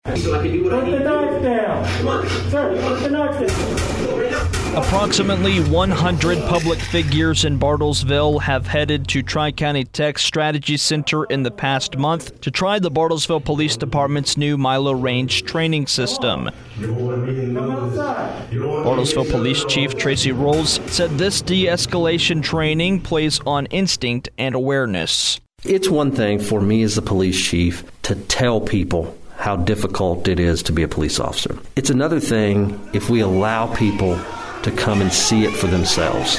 Put the knife down. Sir, put the knife down. Approximately 100 public figures in Bartlesville have headed to Tri-County Tech's Strategy Center in the past month to try the Bartlesville Police Department's new Milo Range training system. Bartlesville Police Chief Tracy Rolls said this de-escalation training plays on instinct and awareness. It's one thing for me as the police chief to tell people how difficult it is to be a police officer. It's another thing if we allow people to come and see it for themselves.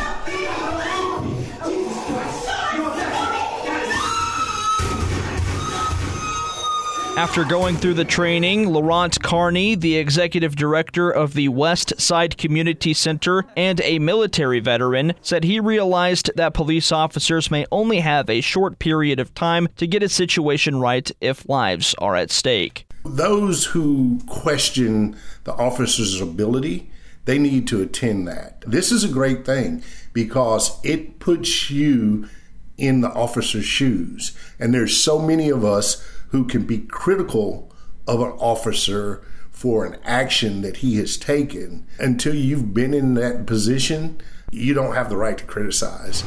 After going through the training, Laurent Carney, the executive director of the West Side Community Center and a military veteran, said he realized that police officers may only have a short period of time to get a situation right if lives are at stake. Those who question the officer's ability, they need to attend that. This is a great thing because it puts you in the officer's shoes. And there's so many of us who can be critical of an officer for an action that he has taken. Until you've been in that position, you don't have the right to criticize.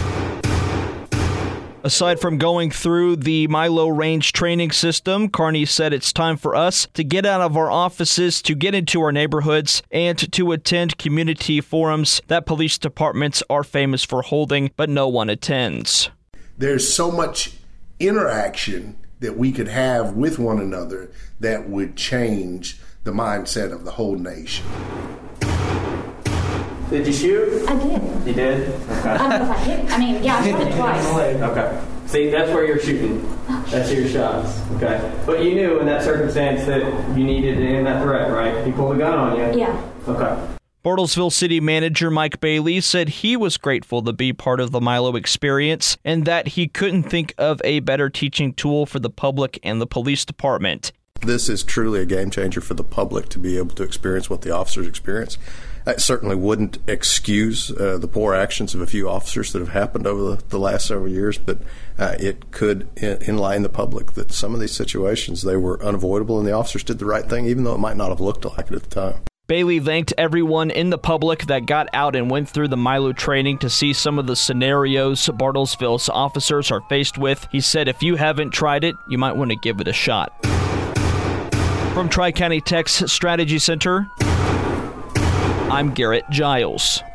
Aside from going through the Milo Range training system, Carney said it's time for us to get out of our offices, to get into our neighborhoods, and to attend community forums that police departments are famous for holding, but no one attends. There's so much interaction that we could have with one another that would change the mindset of the whole nation. Did you shoot? I did. You did? Okay. I don't know if I hit. I mean, yeah, I shot it twice. Okay. See, that's where you're shooting. That's your shots. Okay. But you knew in that circumstance that you needed to end that threat, right? He pulled a gun on you. Yeah. Okay. Bartlesville City Manager Mike Bailey said he was grateful to be part of the Milo experience and that he couldn't think of a better teaching tool for the public and the police department. This is truly a game changer for the public to be able to experience what the officers experience. It certainly wouldn't excuse the poor actions of a few officers that have happened over the last several years, but it could enlighten the public that some of these situations, they were unavoidable and the officers did the right thing, even though it might not have looked like it at the time. Bailey thanked everyone in the public that got out and went through the Milo training to see some of the scenarios Bartlesville's officers are faced with. He said if you haven't tried it, you might want to give it a shot. From Tri-County Tech's Strategy Center, I'm Garrett Giles.